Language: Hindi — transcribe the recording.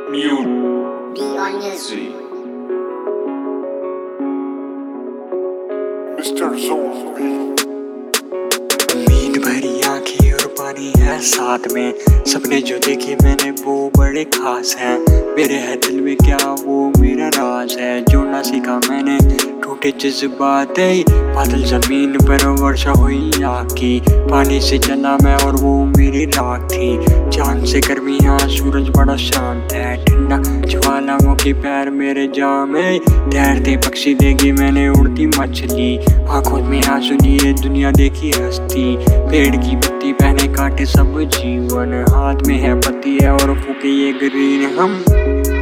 Mute. B-on-music. Mr. Zombie. उम्मीद भरी आंखें और पानी है साथ में, सपने जो देखे मैंने वो बड़े खास हैं। मेरे है दिल में क्या वो मेरा राज है, जो ना सीखा मैंने टूटे जज्बात है। बादल जमीन पर वर्षा हुई आकी, पानी से चला मैं और वो मेरी राख थी। चांद से गर्मियाँ सूरज बड़ा शांत है, ठंडा ज्वालाओं के पैर मेरे जाम है। तैरते पक्षी देगी मैंने उड़ती मछली, आंखों में आंसू लिए दुनिया देखी हस्ती। पेड़ की पत्ती पहने काटे सब जीवन, हाथ में है पत्ती है और फूके ये ग्रीन हम।